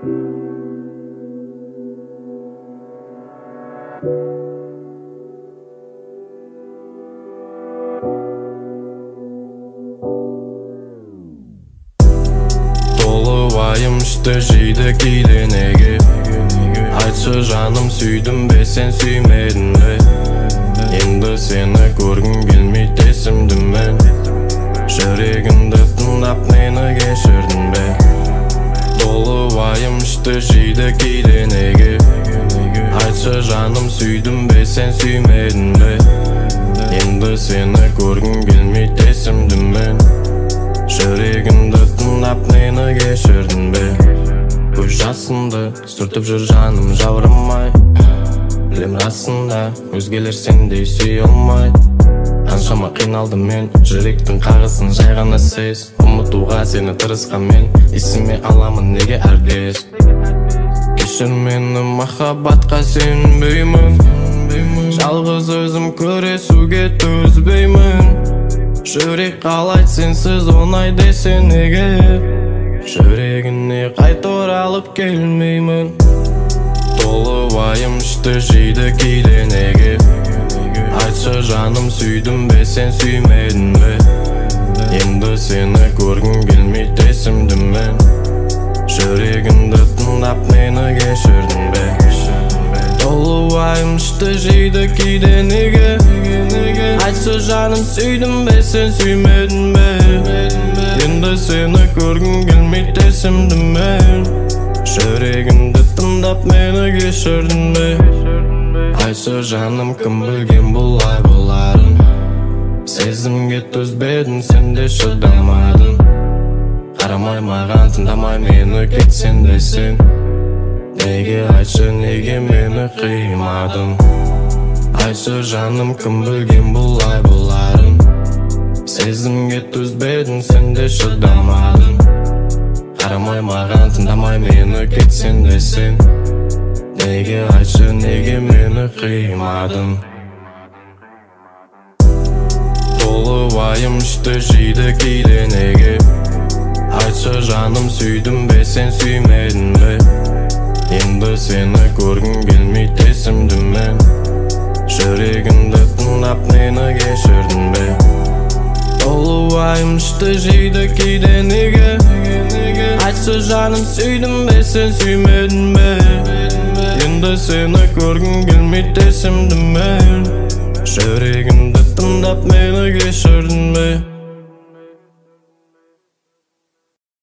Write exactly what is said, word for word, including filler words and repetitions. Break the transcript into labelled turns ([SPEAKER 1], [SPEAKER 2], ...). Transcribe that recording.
[SPEAKER 1] Ayım işte jiydi kiydi nege Aytшы жаным süydüm be sen süymedin be Endi seni көрgüm kelmeydi esimdim ben Жүрегімді тыңдап meni kechirdin be Dolu ayım işte jiydi kiydi nege Aytшы жаным süydüm be sen süymedin be Endi seni көрgüm kelmeydi esimdim ben Жүрегімді тыңдап meni kechirdin be Көз жасымды сүртіп жүр жаным жаурамай Білем расында өзгелер сендей сүйе алмайды Қаншама қиналдым мен жүректің қағысын жай ғана сез Ұмытуға сені тырысқан мен есіме аламын неге әркез Кешір мені махаббатқа сенбеймін Жалғыз өзім күресуге төзбеймін Жүрек қалайды сенсіз оңай десе неге Жүрегіне қайта оралып келмеймін Толы уайым ішті жейді кейде неге Айтшы жаным сүйдім бе сен сүймедің бе Енді сені көргім келмейді есімдім мен Жүрегімді тыңдап мені кешірдің бе Толы уайым ішті жейді кейде неге Айтшы жаным сүйдім бе сен сүймедің бе Енді сені көргім келмейді есімдім мен Жүрегімді тыңдап мені кешірдің бе Айтшы жаным кім білген бұлай боларын Сезімге төзбедің сен де шыдамадың Қарамай маған тыңдамай мені кетсен десең Неге айтшы неге мені қимадың Айтшы жаным кім білген бұлай боларын Сезімге төзбедің сен де шыдамадың Қарамай маған тыңдамай мені кетсен десең Неге айтшы неге мені қимадың Толы уайым ішті жейді кейде неге Айтшы жаным сүйдім бе сен сүймедің бе Енді сені көргім келмейді есімдім мен Жүрегімді тыңдап мені кешірдің бе Толы уайым ішті жейді кейде неге Айтшы жаным сүйдім бе сен сүймедің бе Енді сені көргім келмейді есімдім мен Жүрегімді тыңдап мені кешірдің бе